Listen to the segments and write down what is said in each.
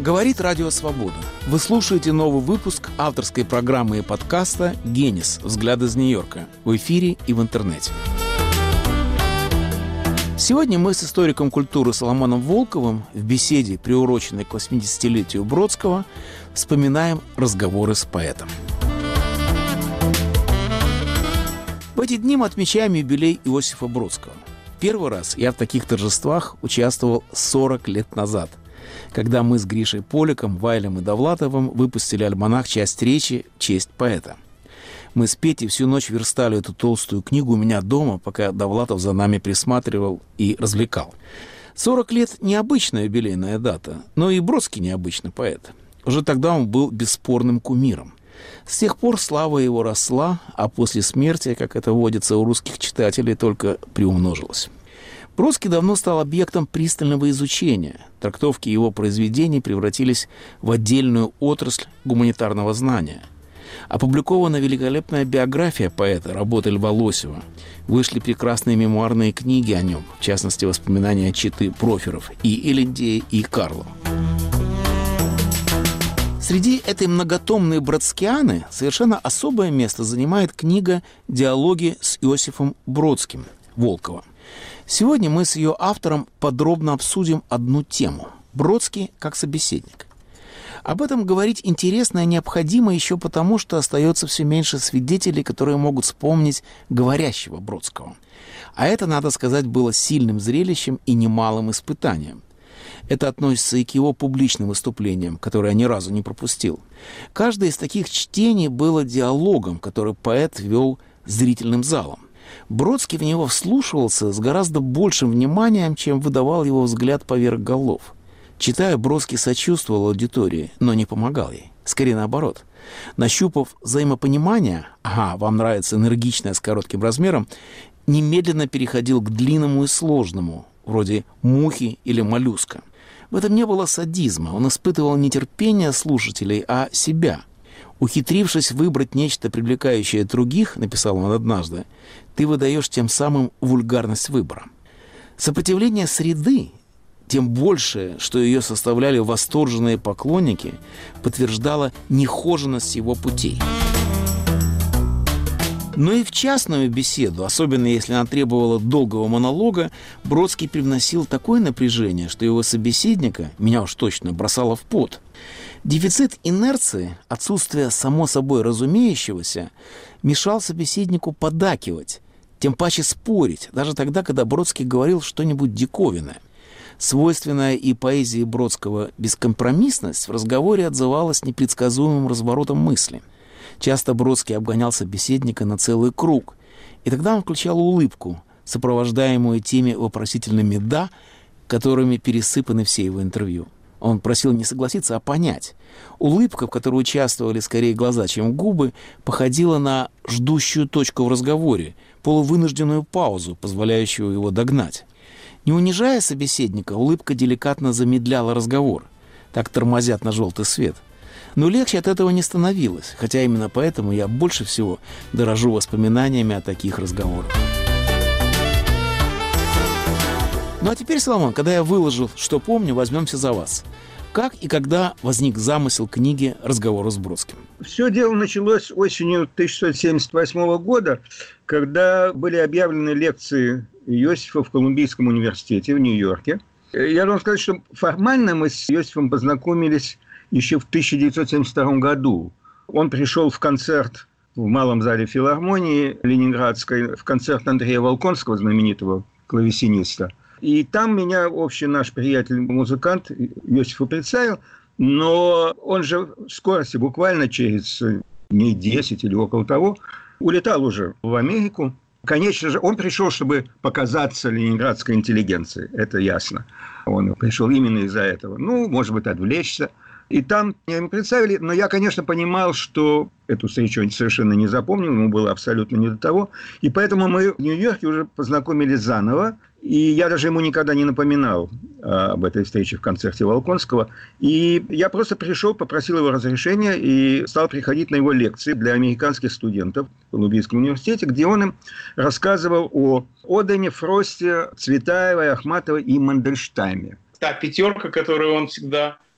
Говорит Радио Свобода. Вы слушаете новый выпуск авторской программы и подкаста «Генис. Взгляд из Нью-Йорка» в эфире и в интернете. Сегодня мы с историком культуры Соломоном Волковым в беседе, приуроченной к 80-летию Бродского, вспоминаем разговоры с поэтом. В эти дни мы отмечаем юбилей Иосифа Бродского. Первый раз я в таких торжествах участвовал 40 лет назад, когда мы с Гришей Поликом, Вайлем и Довлатовым выпустили альманах «Часть речи. Честь поэта». Мы с Петей всю ночь верстали эту толстую книгу у меня дома, пока Довлатов за нами присматривал и развлекал. 40 лет – необычная юбилейная дата, но и Бродский необычный поэт. Уже тогда он был бесспорным кумиром. С тех пор слава его росла, а после смерти, как это водится у русских читателей, только приумножилась. Бродский давно стал объектом пристального изучения. Трактовки его произведений превратились в отдельную отрасль гуманитарного знания. Опубликована великолепная биография поэта, работы Льва Лосева. Вышли прекрасные мемуарные книги о нем, в частности, воспоминания четы Проферов и Элендея, и Карлова. Среди этой многотомной бродскианы совершенно особое место занимает книга «Диалоги с Иосифом Бродским» Волкова. Сегодня мы с ее автором подробно обсудим одну тему – Бродский как собеседник. Об этом говорить интересно и необходимо еще потому, что остается все меньше свидетелей, которые могут вспомнить говорящего Бродского. А это, надо сказать, было сильным зрелищем и немалым испытанием. Это относится и к его публичным выступлениям, которые я ни разу не пропустил. Каждое из таких чтений было диалогом, который поэт вел зрительным залом. Бродский в него вслушивался с гораздо большим вниманием, чем выдавал его взгляд поверх голов. Читая, Бродский сочувствовал аудитории, но не помогал ей. Скорее наоборот. Нащупав взаимопонимание, вам нравится энергичное с коротким размером, немедленно переходил к длинному и сложному, вроде мухи или моллюска. В этом не было садизма, он испытывал не терпение слушателей, а себя. «Ухитрившись выбрать нечто, привлекающее других, — написал он однажды, — ты выдаешь тем самым вульгарность выбора». Сопротивление среды, тем больше, что ее составляли восторженные поклонники, подтверждало нехоженность его путей. Но и в частную беседу, особенно если она требовала долгого монолога, Бродский привносил такое напряжение, что его собеседника, меня уж точно, бросало в пот. Дефицит инерции, отсутствие само собой разумеющегося, мешал собеседнику поддакивать, тем паче спорить, даже тогда, когда Бродский говорил что-нибудь диковинное. Свойственная и поэзии Бродского бескомпромиссность в разговоре отзывалась непредсказуемым разворотом мысли. Часто Бродский обгонял собеседника на целый круг, и тогда он включал улыбку, сопровождаемую теми вопросительными «да», которыми пересыпаны все его интервью. Он просил не согласиться, а понять. Улыбка, в которой участвовали скорее глаза, чем губы, походила на ждущую точку в разговоре, полувынужденную паузу, позволяющую его догнать. Не унижая собеседника, улыбка деликатно замедляла разговор. Так тормозят на желтый свет. Но легче от этого не становилось, хотя именно поэтому я больше всего дорожу воспоминаниями о таких разговорах. Ну а теперь, Соломон, когда я выложил, что помню, возьмемся за вас. Как и когда возник замысел книги «Разговоры с Бродским»? Все дело началось осенью 1678 года, когда были объявлены лекции Иосифа в Колумбийском университете в Нью-Йорке. Я должен сказать, что формально мы с Иосифом познакомились еще в 1972 году. Он пришел в концерт в Малом зале филармонии Ленинградской, в концерт Андрея Волконского, знаменитого клавесиниста. И там меня общий наш приятель-музыкант Иосифу представил, но он же в скорости, буквально через дней 10 или около того, улетал уже в Америку. Конечно же, он пришел, чтобы показаться ленинградской интеллигенции, это ясно. Он пришел именно из-за этого. Может быть, отвлечься. И там меня ему представили, но я, конечно, понимал, что эту встречу он совершенно не запомнил, ему было абсолютно не до того. И поэтому мы в Нью-Йорке уже познакомились заново. И я даже ему никогда не напоминал об этой встрече в концерте Волконского. И я просто пришел, попросил его разрешения и стал приходить на его лекции для американских студентов в Колумбийском университете, где он им рассказывал о Одене, Фросте, Цветаевой, Ахматовой и Мандельштаме. Та пятерка, которую он всегда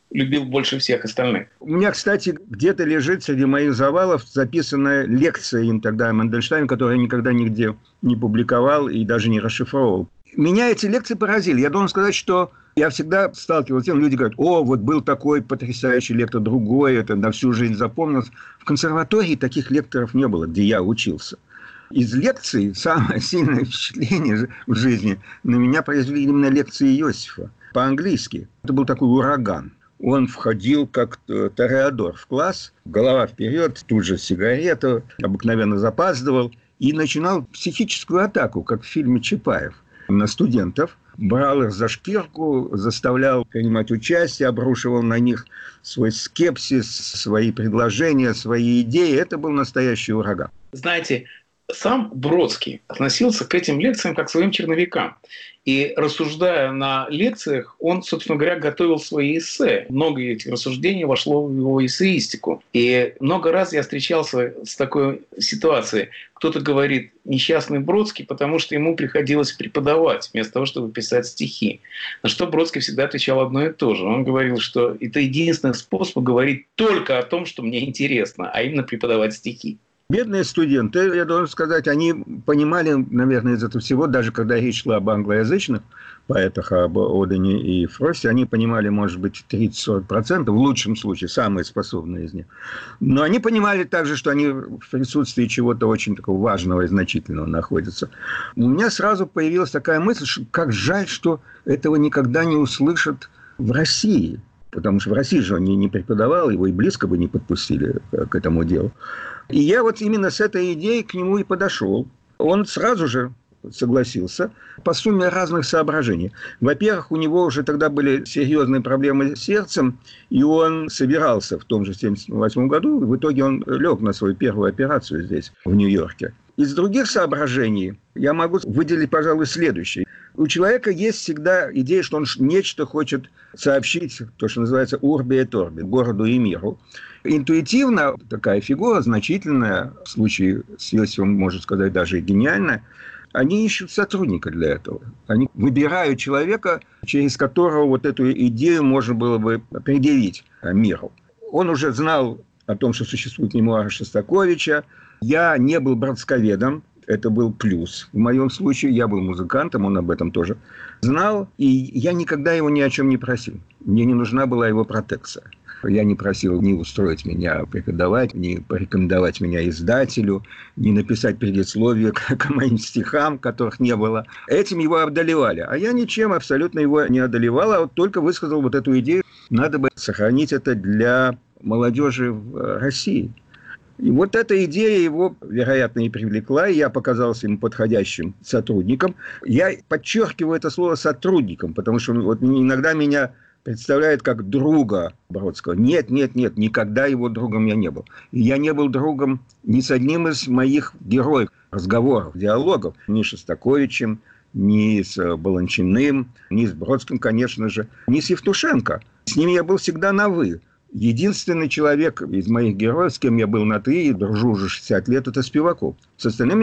любил больше всех остальных. У меня, кстати, где-то лежит среди моих завалов записанная лекция им тогда Мандельштама, которую я никогда нигде не публиковал и даже не расшифровал. Меня эти лекции поразили. Я должен сказать, что я всегда сталкивался с тем, люди говорят: о, вот был такой потрясающий лектор, другой, это на всю жизнь запомнилось. В консерватории таких лекторов не было, где я учился. Из лекций самое сильное впечатление в жизни на меня произвели именно лекции Иосифа по-английски. Это был такой ураган. Он входил как тореадор в класс, голова вперед, тут же сигарету, обыкновенно запаздывал и начинал психическую атаку, как в фильме Чапаев, на студентов. Брал их за шкирку, заставлял принимать участие, обрушивал на них свой скепсис, свои предложения, свои идеи. Это был настоящий ураган. Знаете, сам Бродский относился к этим лекциям как к своим черновикам. И рассуждая на лекциях, он, собственно говоря, готовил свои эссе. Много этих рассуждений вошло в его эссеистику. И много раз я встречался с такой ситуацией. Кто-то говорит: несчастный Бродский, потому что ему приходилось преподавать вместо того, чтобы писать стихи. На что Бродский всегда отвечал одно и то же. Он говорил, что это единственный способ говорить только о том, что мне интересно, а именно преподавать стихи. Бедные студенты, я должен сказать, они понимали, наверное, из этого всего, даже когда речь шла об англоязычных поэтах, об Одене и Фросте, они понимали, может быть, 30-40%, в лучшем случае, самые способные из них. Но они понимали также, что они в присутствии чего-то очень такого важного и значительного находятся. У меня сразу появилась такая мысль, что как жаль, что этого никогда не услышат в России. Потому что в России же он не преподавал, его и близко бы не подпустили к этому делу. И я вот именно с этой идеей к нему и подошел. Он сразу же согласился по сумме разных соображений. Во-первых, у него уже тогда были серьезные проблемы с сердцем, и он собирался в том же 1978 году, в итоге он лег на свою первую операцию здесь, в Нью-Йорке. Из других соображений я могу выделить, пожалуй, следующее. У человека есть всегда идея, что он нечто хочет сообщить, то, что называется «урби et orbi», городу и миру. Интуитивно такая фигура, значительная, в случае с Иосифом, можно сказать, даже и гениальная, они ищут сотрудника для этого. Они выбирают человека, через которого вот эту идею можно было бы предъявить миру. Он уже знал о том, что существует мемуары Шостаковича. Я не был бродсковедом, это был плюс. В моем случае я был музыкантом, он об этом тоже знал. И я никогда его ни о чем не просил. Мне не нужна была его протекция. Я не просил ни устроить меня преподавать, ни порекомендовать меня издателю, ни написать предисловие к моим стихам, которых не было. Этим его одолевали. А я ничем абсолютно его не одолевал, а вот только высказал вот эту идею. Надо бы сохранить это для молодежи в России. И вот эта идея его, вероятно, и привлекла, и я показался ему подходящим сотрудником. Я подчеркиваю это слово «сотрудником», потому что вот иногда меня представляет как друга Бродского. Нет, никогда его другом я не был. И я не был другом ни с одним из моих героев, разговоров, диалогов, ни с Шостаковичем, ни с Баланчиным, ни с Бродским, конечно же, ни с Евтушенко. С ними я был всегда на «вы». Единственный человек из моих героев, с кем я был на «ты» и дружу уже 60 лет, это Спиваков. С остальными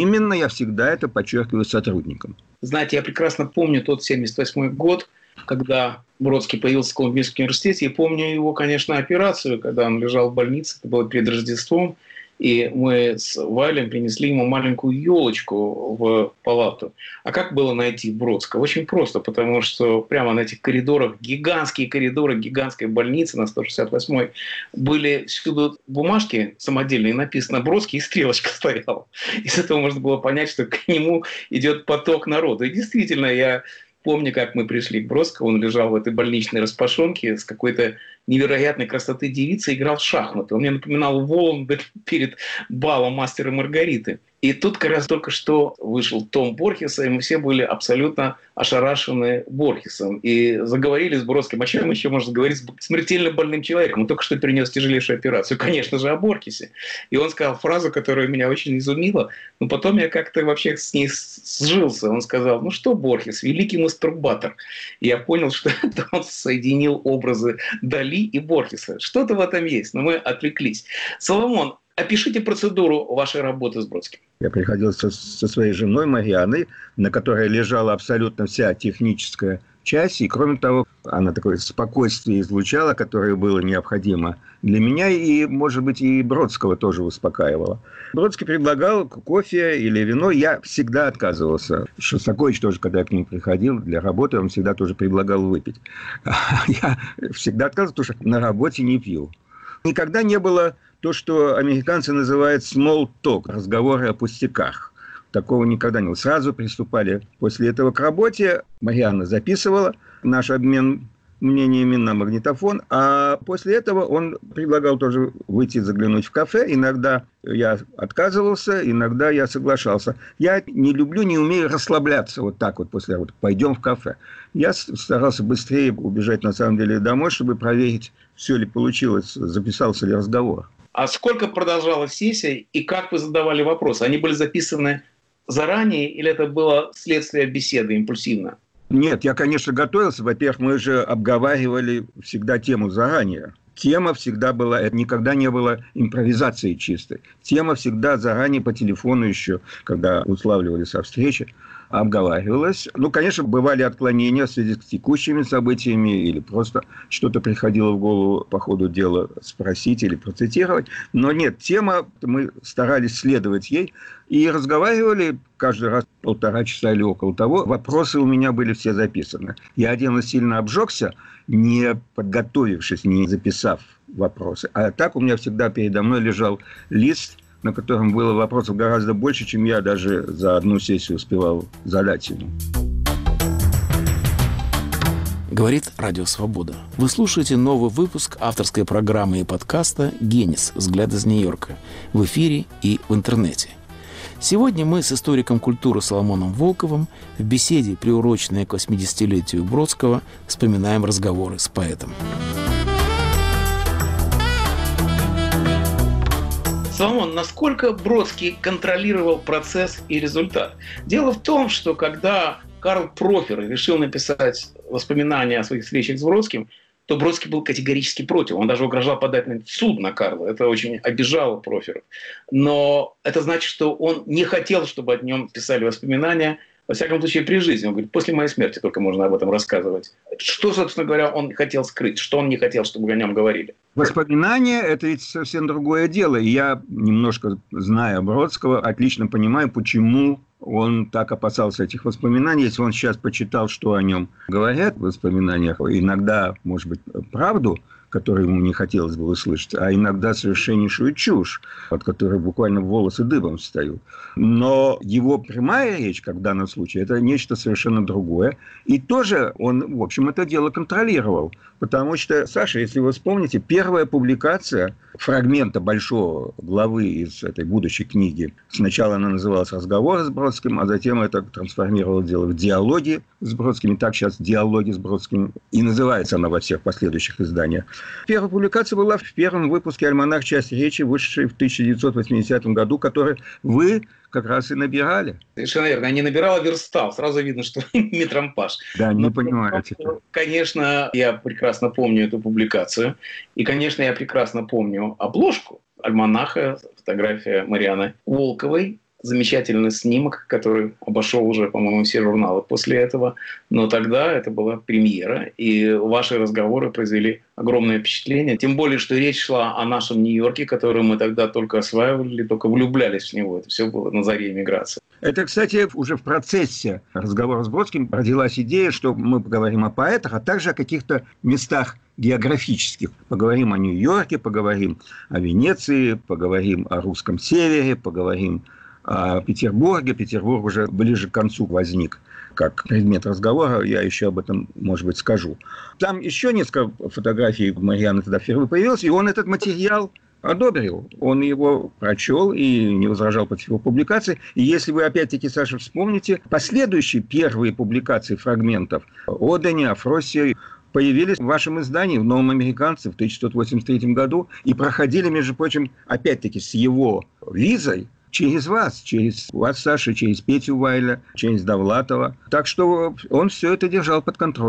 я всегда это подчеркиваю, сотрудником. Знаете, я прекрасно помню тот 1978 год, когда Бродский появился в Колумбийском университете. И помню его, конечно, операцию, когда он лежал в больнице, это было перед Рождеством. И мы с Валем принесли ему маленькую елочку в палату. А как было найти Бродского? Очень просто, потому что прямо на этих коридорах, гигантские коридоры гигантской больницы на 168-й, были всюду бумажки самодельные, написано «Бродский», и стрелочка стояла. Из этого можно было понять, что к нему идет поток народа. И действительно, я помню, как мы пришли к Бродскому, он лежал в этой больничной распашонке с какой-то невероятной красоты девицей, играл в шахматы. Он мне напоминал Воланда перед балом «Мастера и Маргариты». И тут как раз только что вышел том Борхеса, и мы все были абсолютно ошарашены Борхесом. И заговорили с Бродским. О чем еще можно говорить с смертельно больным человеком? Он только что перенес тяжелейшую операцию. Конечно же, о Борхесе. И он сказал фразу, которая меня очень изумила. Но потом я как-то вообще с ней сжился. Он сказал: ну что, Борхес, великий мастурбатор. И я понял, что это он соединил образы Дали и Борхеса. Что-то в этом есть, но мы отвлеклись. Соломон, опишите процедуру вашей работы с Бродским. Я приходил со своей женой Марианной, на которой лежала абсолютно вся техническая часе. И, кроме того, она такое спокойствие излучала, которое было необходимо для меня. И, может быть, и Бродского тоже успокаивала. Бродский предлагал кофе или вино. Я всегда отказывался. Шостакович тоже, когда я к нему приходил для работы, он всегда тоже предлагал выпить. Я всегда отказывался, потому что на работе не пью. Никогда не было то, что американцы называют small talk, разговоры о пустяках. Такого никогда не было. Сразу приступали после этого к работе. Марианна записывала наш обмен мнениями на магнитофон. А после этого он предлагал тоже выйти заглянуть в кафе. Иногда я отказывался, иногда я соглашался. Я не люблю, не умею расслабляться вот так вот после работы. Пойдем в кафе. Я старался быстрее убежать, на самом деле, домой, чтобы проверить, все ли получилось, записался ли разговор. А сколько продолжалась сессия и как вы задавали вопросы? Они были записаны заранее или это было следствие беседы импульсивно? Нет, я, конечно, готовился. Во-первых, мы же обговаривали всегда тему заранее. Тема всегда была, это никогда не было импровизации чистой. Тема всегда заранее по телефону еще, когда уславливались о встрече, обговаривалась. Ну, конечно, бывали отклонения в связи с текущими событиями или просто что-то приходило в голову по ходу дела спросить или процитировать. Но нет, тема, мы старались следовать ей и разговаривали каждый раз 1,5 часа или около того. Вопросы у меня были все записаны. Я один раз сильно обжегся, не подготовившись, не записав вопросы. А так у меня всегда передо мной лежал лист, на котором было вопросов гораздо больше, чем я даже за одну сессию успевал задать ему. Говорит Радио Свобода. Вы слушаете новый выпуск авторской программы и подкаста «Генис. Взгляд из Нью-Йорка» в эфире и в интернете. Сегодня мы с историком культуры Соломоном Волковым в беседе, приуроченной к 80-летию Бродского, вспоминаем разговоры с поэтом. Соломон, насколько Бродский контролировал процесс и результат? Дело в том, что когда Карл Профер решил написать воспоминания о своих встречах с Бродским, то Бродский был категорически против. Он даже угрожал подать в суд на Карла. Это очень обижало Профера. Но это значит, что он не хотел, чтобы о нем писали воспоминания, во всяком случае, при жизни. Он говорит, после моей смерти только можно об этом рассказывать. Что, собственно говоря, он хотел скрыть? Что он не хотел, чтобы о нем говорили? Воспоминания – это ведь совсем другое дело. И я, немножко зная Бродского, отлично понимаю, почему он так опасался этих воспоминаний. Если он сейчас почитал, что о нем говорят в воспоминаниях, иногда, может быть, правду, которую ему не хотелось бы услышать, а иногда совершеннейшую чушь, от которой буквально волосы дыбом встают. Но его прямая речь, как в данном случае, это нечто совершенно другое. И тоже он, в общем, это дело контролировал. Потому что, Саша, если вы вспомните, первая публикация фрагмента большого главы из этой будущей книги, сначала она называлась «Разговоры с Бродским», а затем это трансформировало дело в «Диалоги с Бродским». И так сейчас «Диалоги с Бродским» и называется она во всех последующих изданиях. Первая публикация была в первом выпуске «Альманах. Часть речи», вышедшей в 1980 году, который вы как раз и набирали. Совершенно верно. Я не набирал, а верстал. Сразу видно, что метрампаж. Да, не понимаете. Конечно, я прекрасно помню эту публикацию. И, конечно, я прекрасно помню обложку альманаха, фотография Марианны Волковой. Замечательный снимок, который обошел уже, по-моему, все журналы после этого. Но тогда это была премьера, и ваши разговоры произвели огромное впечатление. Тем более, что речь шла о нашем Нью-Йорке, который мы тогда только осваивали, только влюблялись в него. Это все было на заре эмиграции. Это, кстати, уже в процессе разговора с Бродским родилась идея, что мы поговорим о поэтах, а также о каких-то местах географических. Поговорим о Нью-Йорке, поговорим о Венеции, поговорим о русском севере, поговорим о Петербурге. Петербург уже ближе к концу возник как предмет разговора. Я еще об этом, может быть, скажу. Там еще несколько фотографий Марианны тогда впервые появилось, и он этот материал одобрил. Он его прочел и не возражал против его публикации. И если вы, опять-таки, Саша, вспомните, последующие первые публикации фрагментов о Дене, о Фроссе появились в вашем издании, в «Новом американце» в 1983 году и проходили, между прочим, опять-таки, с его визой через вас, Саша, через Петю Вайля, через Довлатова. Так что он все это держал под контролем.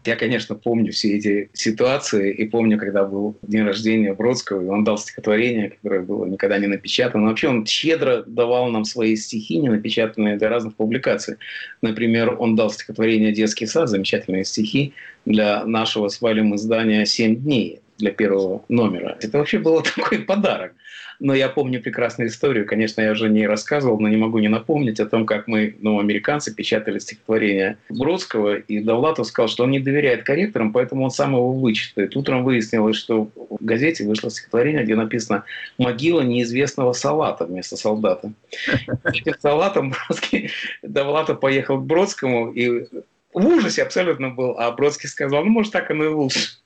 Я, конечно, помню все эти ситуации и помню, когда был день рождения Бродского, и он дал стихотворение, которое было никогда не напечатано. Вообще он щедро давал нам свои стихи, не напечатанные для разных публикаций. Например, он дал стихотворение «Детский сад», замечательные стихи для нашего с Валем издания «7 дней», для первого номера. Это вообще был такой подарок. Но я помню прекрасную историю. Конечно, я уже не рассказывал, но не могу не напомнить о том, как мы, американцы, печатали стихотворение Бродского, и Довлатов сказал, что он не доверяет корректорам, поэтому он сам его вычитает. Утром выяснилось, что в газете вышло стихотворение, где написано «Могила неизвестного Салата» вместо солдата. Этим Салатом Довлатов поехал к Бродскому и в ужасе абсолютно был, а Бродский сказал, может, так оно и лучше.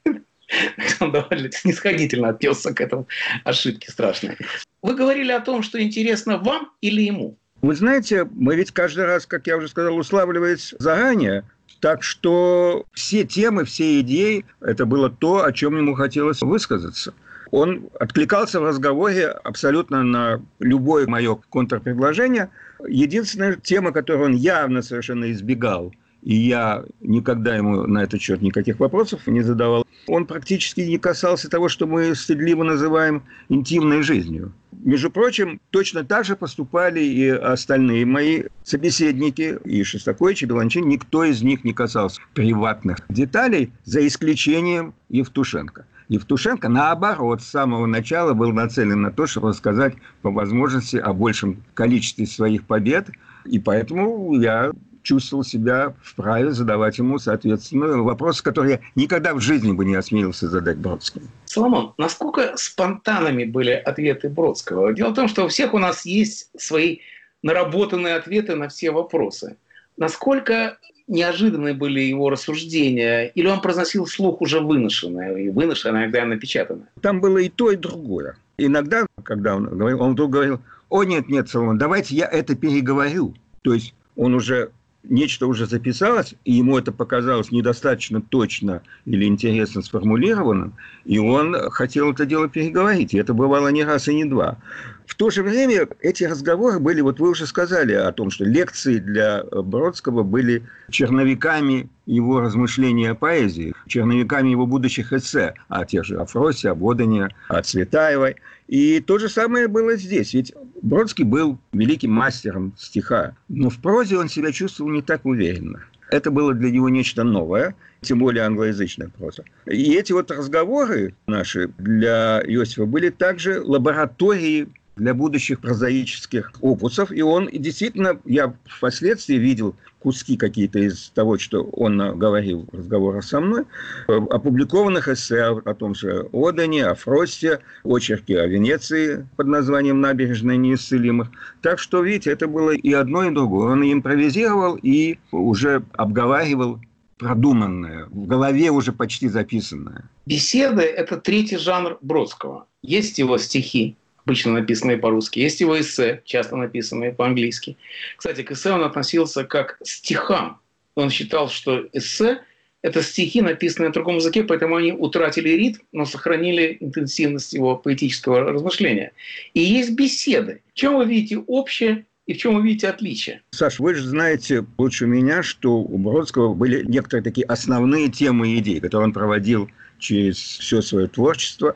Он довольно снисходительно отнесся к этому ошибке страшной. Вы говорили о том, что интересно вам или ему? Вы знаете, мы ведь каждый раз, как я уже сказал, уславливались заранее. Так что все темы, все идеи – это было то, о чем ему хотелось высказаться. Он откликался в разговоре абсолютно на любое мое контрпредложение. Единственная тема, которую он явно совершенно избегал, и я никогда ему на этот счет никаких вопросов не задавал, он практически не касался того, что мы стыдливо называем интимной жизнью. Между прочим, точно так же поступали и остальные мои собеседники, и Шостакович, и Белончин. Никто из них не касался приватных деталей, за исключением Евтушенко. Евтушенко, наоборот, с самого начала был нацелен на то, чтобы рассказать по возможности о большем количестве своих побед, и поэтому я чувствовал себя вправе задавать ему, соответственно, вопросы, которые я никогда в жизни бы не осмелился задать Бродскому. Соломон, насколько спонтанными были ответы Бродского? Дело в том, что у всех у нас есть свои наработанные ответы на все вопросы. Насколько неожиданны были его рассуждения? Или он произносил вслух уже выношенное, и выношенное, иногда напечатанное? Там было и то, и другое. Иногда, когда он говорил, он вдруг говорил, нет, Соломон, давайте я это переговорю. То есть он уже... Нечто уже записалось, и ему это показалось недостаточно точно или интересно сформулированным, и он хотел это дело переговорить. И это бывало не раз и не два. В то же время эти разговоры были, вот вы уже сказали о том, что лекции для Бродского были черновиками его размышлений о поэзии, черновиками его будущих эссе о тех же Фросе, о Бодене, о Цветаевой. И то же самое было здесь. Ведь Бродский был великим мастером стиха, но в прозе он себя чувствовал не так уверенно. Это было для него нечто новое, тем более англоязычная проза. И эти вот разговоры наши для Иосифа были также лабораторией для будущих прозаических опусов. И он действительно, я впоследствии видел куски какие-то из того, что он говорил в разговорах со мной, опубликованных эссе о том же Одене, о Фросте, очерки о Венеции под названием «Набережная неисцелимых». Так что, видите, это было и одно, и другое. Он и импровизировал, и уже обговаривал продуманное, в голове уже почти записанное. Беседы – это третий жанр Бродского. Есть его стихи, обычно написанные по-русски. Есть его эссе, часто написанные по-английски. Кстати, к эссе он относился как к стихам. Он считал, что эссе – это стихи, написанные на другом языке, поэтому они утратили ритм, но сохранили интенсивность его поэтического размышления. И есть беседы. В чем вы видите общее и в чем вы видите отличие? Саш, вы же знаете лучше меня, что у Бродского были некоторые такие основные темы и идеи, которые он проводил через все свое творчество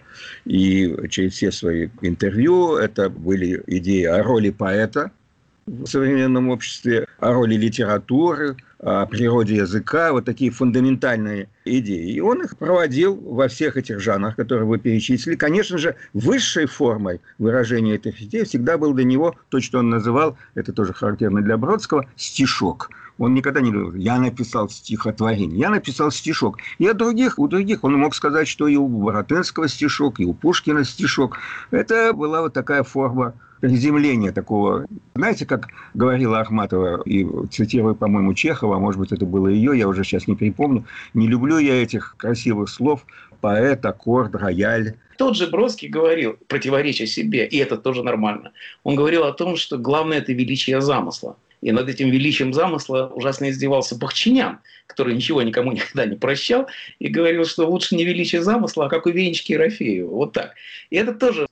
и через все свои интервью. Это были идеи о роли поэта в современном обществе, о роли литературы, о природе языка, вот такие фундаментальные идеи. И он их проводил во всех этих жанрах, которые вы перечислили. Конечно же, высшей формой выражения этих идей всегда был для него то, что он называл, это тоже характерно для Бродского, стишок. Он никогда не говорил, я написал стихотворение, я написал стишок. И у других он мог сказать, что и у Баратынского стишок, и у Пушкина стишок. Это была вот такая форма приземления такого. Знаете, как говорила Ахматова, и цитирую, по-моему, Чехова, а может быть, это было ее, я уже сейчас не припомню, не люблю я этих красивых слов, поэт, аккорд, рояль. Тот же Бродский говорил, противоречия себе, и это тоже нормально. Он говорил о том, что главное – это величие замысла. И над этим величием замысла ужасно издевался Бахчинян, который ничего никому никогда не прощал, и говорил, что лучше не величие замысла, а как у Венечки Ерофеева. Вот так. И это тоже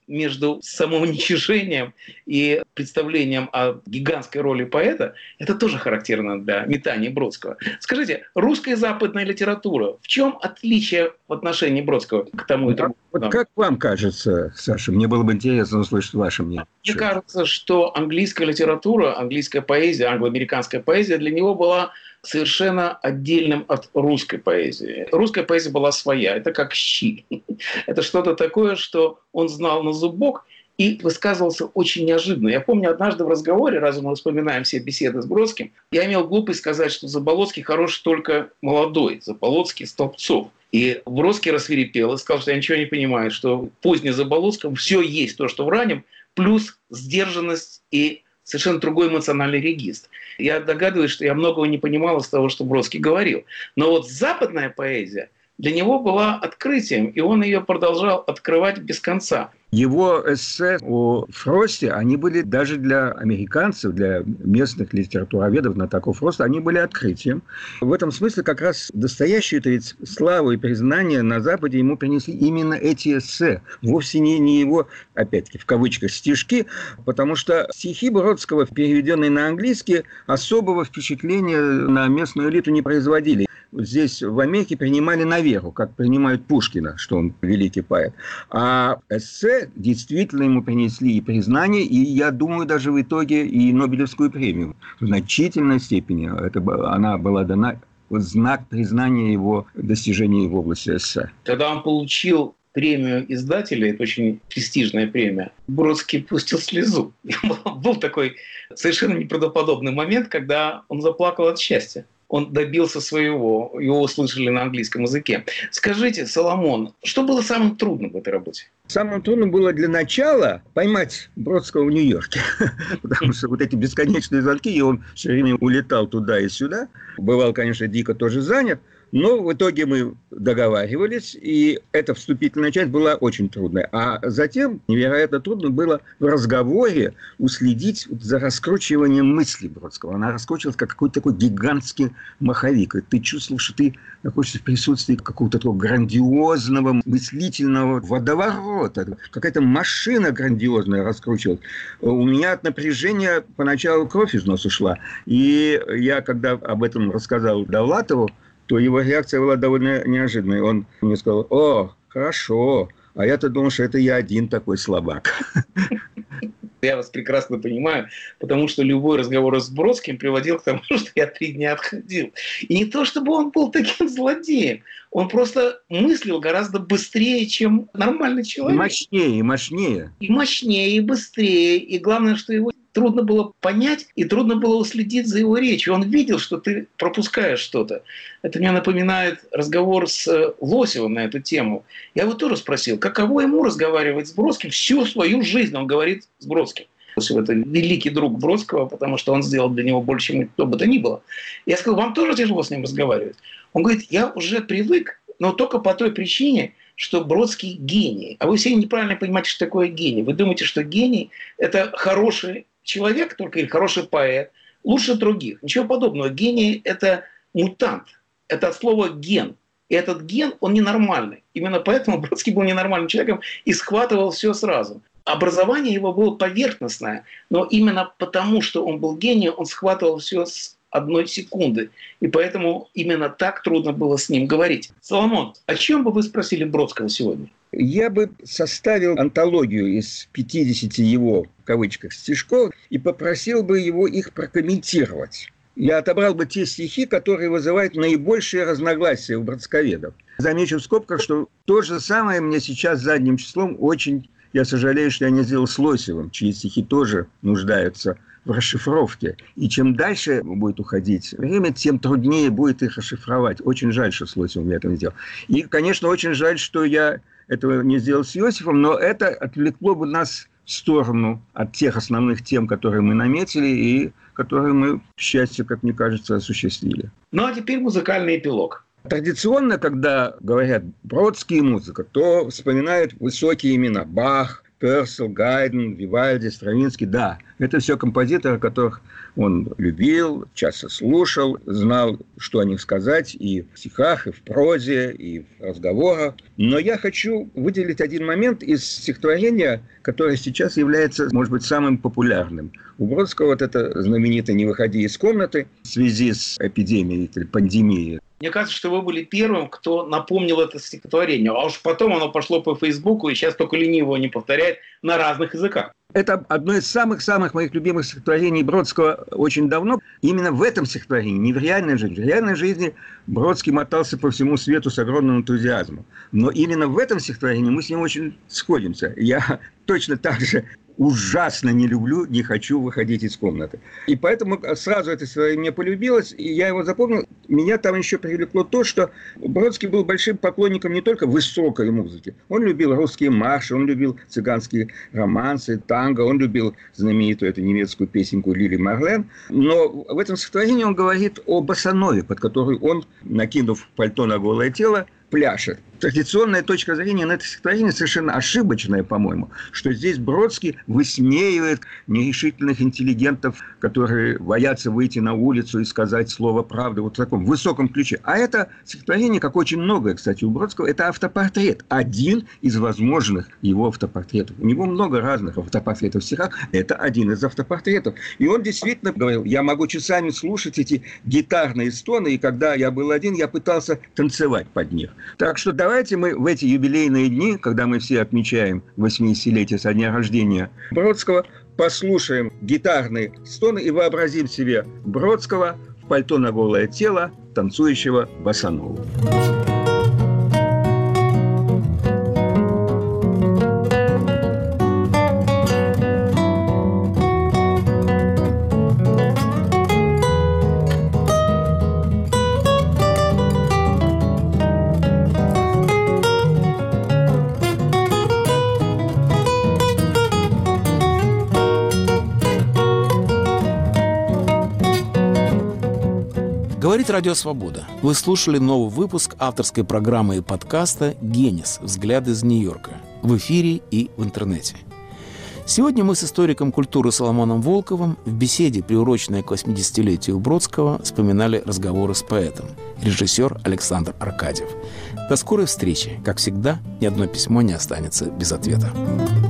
между самоуничижением и представлением о гигантской роли поэта, это тоже характерно для метания Бродского. Скажите, русская и западная литература, в чем отличие в отношении Бродского к тому и другому? Вот как вам кажется, Саша? Мне было бы интересно услышать ваше мнение. Мне кажется, что английская литература, английская поэзия, англоамериканская поэзия для него была совершенно отдельным от русской поэзии. Русская поэзия была своя, это как щи. Это что-то такое, что он знал на зубок и высказывался очень неожиданно. Я помню, однажды в разговоре, раз мы вспоминаем все беседы с Бродским, я имел глупость сказать, что Заболоцкий хорош только молодой, Заболоцкий – Столбцов. И Бродский рассвирепел и сказал, что я ничего не понимаю, что в позднем Заболоцком все есть то, что в раннем, плюс сдержанность и совершенно другой эмоциональный регистр. Я догадываюсь, что я многого не понимал из того, что Бродский говорил. Но вот западная поэзия для него была открытием, и он ее продолжал открывать без конца. Его эссе о Фросте, они были даже для американцев, для местных литературоведов знатоков Фроста, они были открытием. В этом смысле как раз Достоевский-то ведь славу и признание на Западе ему принесли именно эти эссе. Вовсе не его, опять-таки, в кавычках, стишки, потому что стихи Бродского, переведенные на английский, особого впечатления на местную элиту не производили. Здесь, в Америке, принимали на веру, как принимают Пушкина, что он великий поэт. А эссе действительно ему принесли и признание, и, я думаю, даже в итоге и Нобелевскую премию. В значительной степени она была дана в знак признания его достижений в области эссе. Когда он получил премию издателя, это очень престижная премия, Бродский пустил слезу. Был такой совершенно неправдоподобный момент, когда он заплакал от счастья. Он добился своего, его услышали на английском языке. Скажите, Соломон, что было самым трудным в этой работе? Самым трудным было для начала поймать Бродского в Нью-Йорке. Потому что вот эти бесконечные звонки, и он все время улетал туда и сюда. Бывал, конечно, дико тоже занят. Но в итоге мы договаривались, и эта вступительная часть была очень трудная. А затем невероятно трудно было в разговоре уследить за раскручиванием мысли Бродского. Она раскручивалась как какой-то такой гигантский маховик. И ты чувствовал, что ты находишься в присутствии какого-то такого грандиозного мыслительного водоворота. Какая-то машина грандиозная раскручивалась. У меня от напряжения поначалу кровь из носа шла. И я, когда об этом рассказал Довлатову, то его реакция была довольно неожиданной. Он мне сказал: «О, хорошо, а я-то думал, что это я один такой слабак». Я вас прекрасно понимаю, потому что любой разговор с Бродским приводил к тому, что я 3 дня отходил. И не то, чтобы он был таким злодеем, он просто мыслил гораздо быстрее, чем нормальный человек. И мощнее. И мощнее, и быстрее. И главное, что его трудно было понять, и трудно было уследить за его речью. Он видел, что ты пропускаешь что-то. Это мне напоминает разговор с Лосевым на эту тему. Я его тоже спросил, каково ему разговаривать с Бродским. Всю свою жизнь он говорит с Бродским. Лосев – это великий друг Бродского, потому что он сделал для него больше, чем кто бы то ни было. Я сказал: вам тоже тяжело с ним разговаривать? Он говорит: я уже привык, но только по той причине, что Бродский гений. А вы все неправильно понимаете, что такое гений. Вы думаете, что гений – это хороший человек только или хороший поэт, лучше других. Ничего подобного. Гений – это мутант. Это от слова «ген». И этот ген, он ненормальный. Именно поэтому Бродский был ненормальным человеком и схватывал все сразу. Образование его было поверхностное, но именно потому, что он был гением, он схватывал все с 1 секунды. И поэтому именно так трудно было с ним говорить. Соломон, о чем бы вы спросили Бродского сегодня? Я бы составил антологию из 50 его, в кавычках, стишков и попросил бы его их прокомментировать. Я отобрал бы те стихи, которые вызывают наибольшее разногласие у бродсковедов. Замечу в скобках, что то же самое мне сейчас задним числом очень... Я сожалею, что я не сделал с Лосевым, чьи стихи тоже нуждаются в расшифровке. И чем дальше будет уходить время, тем труднее будет их расшифровать. Очень жаль, что с Лосевым я этого не сделал. И, конечно, очень жаль, что я этого не сделал с Иосифом, но это отвлекло бы нас в сторону от тех основных тем, которые мы наметили и которые мы, к счастью, как мне кажется, осуществили. Ну, а теперь музыкальный эпилог. Традиционно, когда говорят Бродский и музыка, то вспоминают высокие имена: Бах, Персел, Гайден, Вивальди, Стравинский. Да, это все композиторы, которых он любил, часто слушал, знал, что о них сказать и в стихах, и в прозе, и в разговорах. Но я хочу выделить один момент из стихотворения, которое сейчас является, может быть, самым популярным. У Бродского вот это знаменитое «Не выходи из комнаты» в связи с эпидемией, пандемией. Мне кажется, что вы были первым, кто напомнил это стихотворение. А уж потом оно пошло по Фейсбуку, и сейчас только лениво его не повторяет на разных языках. Это одно из самых-самых моих любимых стихотворений Бродского очень давно. Именно в этом стихотворении, не в реальной жизни. В реальной жизни Бродский мотался по всему свету с огромным энтузиазмом. Но именно в этом стихотворении мы с ним очень сходимся. Я точно так же ужасно не люблю, не хочу выходить из комнаты. И поэтому сразу это стихотворение мне полюбилось, и я его запомнил. Меня там еще привлекло то, что Бродский был большим поклонником не только высокой музыки. Он любил русские марши, он любил цыганские романсы, танго, он любил знаменитую эту немецкую песенку Лили Марлен. Но в этом стихотворении он говорит о босанове, под которую он, накинув пальто на голое тело, пляшет. Традиционная точка зрения на это стихотворение совершенно ошибочная, по-моему, что здесь Бродский высмеивает нерешительных интеллигентов, которые боятся выйти на улицу и сказать слово правды вот в таком высоком ключе. А это стихотворение, как очень многое, кстати, у Бродского, это автопортрет. Один из возможных его автопортретов. У него много разных автопортретов в стихах. Это один из автопортретов. И он действительно говорил, я могу часами слушать эти гитарные стоны, и когда я был один, я пытался танцевать под них. Так что давайте мы в эти юбилейные дни, когда мы все отмечаем 80-летие со дня рождения Бродского, послушаем гитарные стоны и вообразим себе Бродского в пальто на голое тело, танцующего босанову. Говорит Радио Свобода. Вы слушали новый выпуск авторской программы и подкаста «Генис. Взгляд из Нью-Йорка» в эфире и в интернете. Сегодня мы с историком культуры Соломоном Волковым в беседе, приуроченной к 80-летию Бродского, вспоминали разговоры с поэтом, режиссер Александр Аркадьев. До скорой встречи. Как всегда, ни одно письмо не останется без ответа.